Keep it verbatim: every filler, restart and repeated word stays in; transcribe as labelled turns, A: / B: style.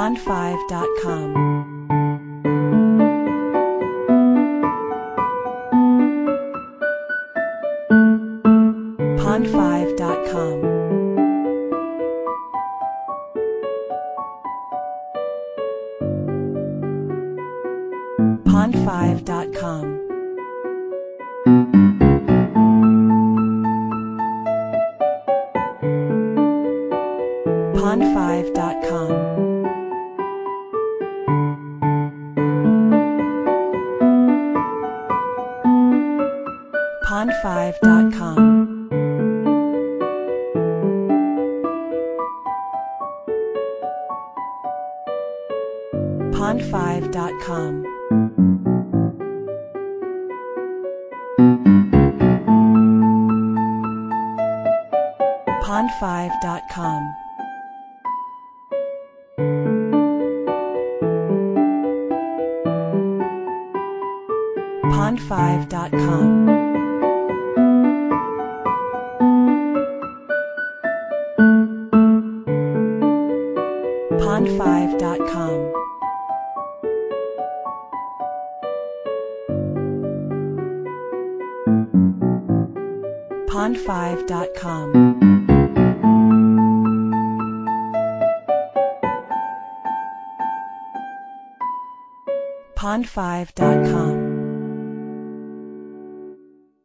A: pond five dot com. pond five dot com. pond five dot com. pond five dot com. pond five dot com. pond five dot com. pond five dot com. pond five dot com. pond five dot com. pond five dot com. pond five dot com.